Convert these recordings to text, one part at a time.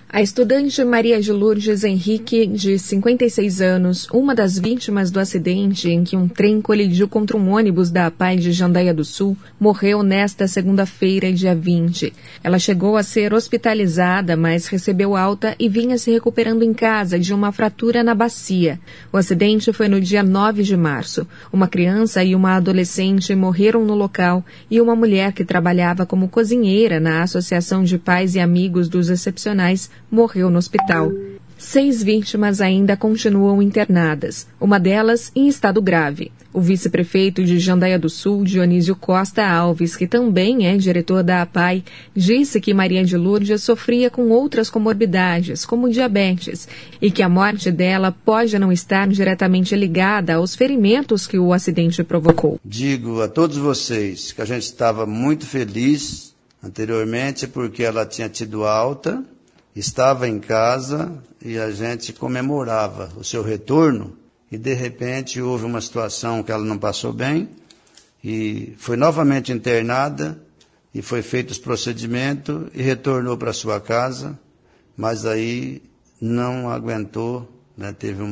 A estudante Maria de Lourdes Henrique, de 56 anos, uma das vítimas do acidente em que um trem colidiu contra um ônibus da APAI de Jandaia do Sul, morreu nesta segunda-feira, dia 20. Ela chegou a ser hospitalizada, mas recebeu alta e vinha se recuperando em casa de uma fratura na bacia. O acidente foi no dia 9 de março. Uma criança e uma adolescente morreram no local e uma mulher que trabalhava como cozinheira na Associação de Pais e Amigos dos Excepcionais morreu no hospital. 6 vítimas ainda continuam internadas, uma delas em estado grave. O vice-prefeito de Jandaia do Sul, Dionísio Costa Alves, que também é diretor da APAI, disse que Maria de Lourdes sofria com outras comorbidades, como diabetes, e que a morte dela pode não estar diretamente ligada aos ferimentos que o acidente provocou. Digo a todos vocês que a gente estava muito feliz anteriormente porque ela tinha tido alta, estava em casa e a gente comemorava o seu retorno e de repente houve uma situação que ela não passou bem e foi novamente internada e foi feito os procedimentos e retornou para sua casa, mas aí não aguentou, né? Teve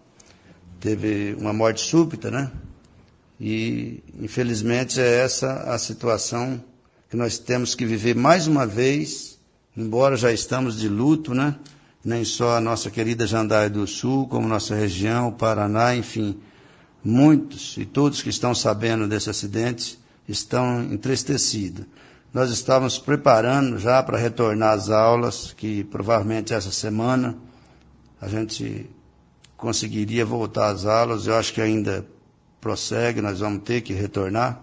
uma morte súbita, né? E infelizmente é essa a situação que nós temos que viver mais uma vez. Embora já estamos de luto, né? Nem só a nossa querida Jandaia do Sul, como nossa região, o Paraná, enfim, muitos e todos que estão sabendo desse acidente estão entristecidos. Nós estávamos preparando já para retornar às aulas, que provavelmente essa semana a gente conseguiria voltar às aulas. Eu acho que ainda prossegue, nós vamos ter que retornar.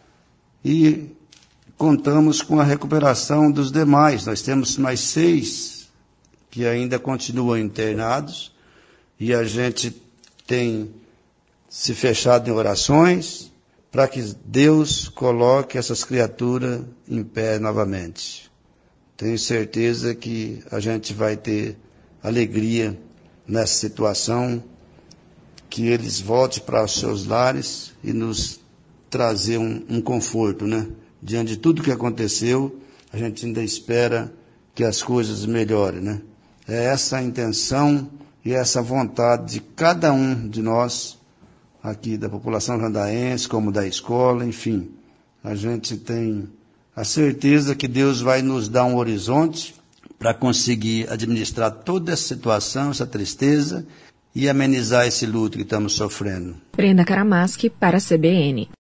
E contamos com a recuperação dos demais. Nós temos mais 6 que ainda continuam internados e a gente tem se fechado em orações para que Deus coloque essas criaturas em pé novamente. Tenho certeza que a gente vai ter alegria nessa situação, que eles voltem para os seus lares e nos trazer um conforto, né? Diante de tudo que aconteceu, a gente ainda espera que as coisas melhorem, né? É essa a intenção e essa vontade de cada um de nós, aqui da população jandaense, como da escola, enfim. A gente tem a certeza que Deus vai nos dar um horizonte para conseguir administrar toda essa situação, essa tristeza e amenizar esse luto que estamos sofrendo. Brenda Karamaschi para a CBN.